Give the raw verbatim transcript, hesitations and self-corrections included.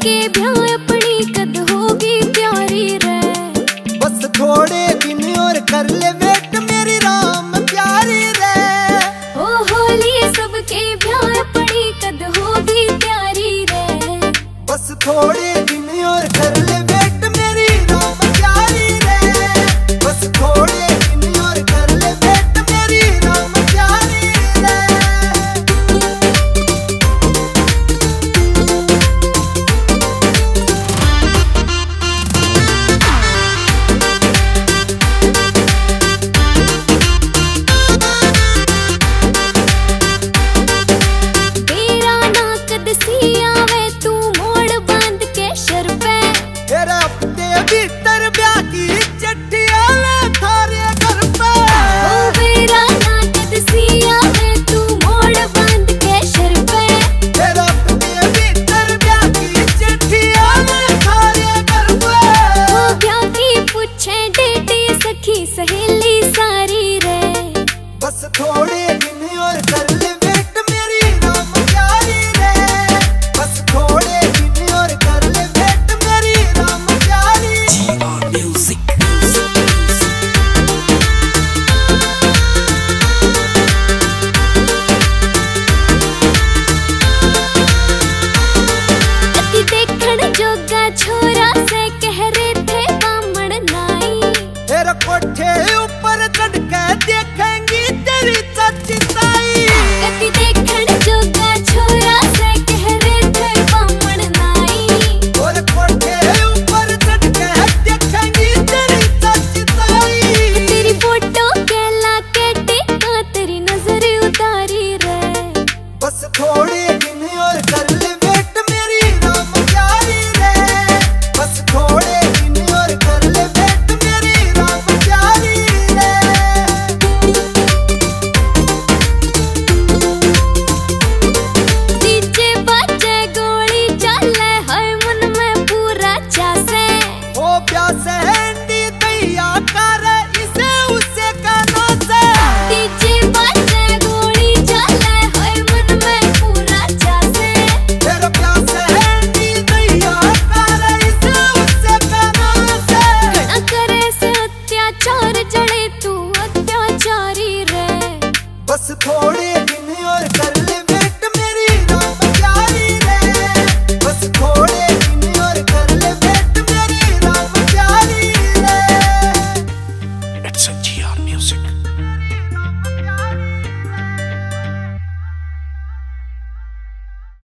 सबके ब्याह अपनी कद होगी प्यारी रे। बस थोड़े दिन और कर ले वेट मेरी राम प्यारी रे। ओ होली सबके ब्याह अपनी कद होगी प्यारी रे। बस थोड़े दिन और कर ले वेट मेरी राम प्यारी रे। बस थोड़े दिन और कर ले वेट मेरी राम प्यारी रे। तेरा ना कद सिया वे तू मोड़ बांध के शर पे। तेरा अपने भीतर ब्याह की चिट्ठी आवे थारे घर पे। ओ तेरा ना कद सिया वे तू मोड़ बांध के शर पे। तेरा अपने भीतर ब्याह की चिट्ठी आवे थारे घर पे। ओ ब्याह की पूछे डेटी सखी सहेली सारी रे। बस थोड़े दिन और कर ले वेट मेरी राम प्यारी रे। बस थोड़े दिन और कर ले वेट मेरी राम प्यारी रे। अति देखण जोगा छोरा से कह रहे थे बामण नाई। तेरे कोठे ऊपर चढ़ के देखेंगी तेरी चाची ताई। अति देखण जोगा छोरा से कह रहे थे बामण नाई। और कोठे ऊपर चढ़ के देखेंगी तेरी चाची ताई। तेरी फोटो के लाके टेका तेरी नजर उतारी रे। बस थोड़े दिन और कर ले वेट मेरी राम प्यारी रे। बस थोड़े दिन और कर ले वेट मेरी राम प्यारी रे। डीजे बाजे गोली चले हाय मन में पूरा चासे। ओ प्यासे हैंडी दैया कर इसे उसे काना से। डीजे बाजे गोली चले हाय मन में पूरा चासे। तेरा प्यासे हैंडी दैया कर इसे उसे काना से। घना करे से अत्याचार जड़े तू अत्याचारी रे। बस थोड़े दिन और कर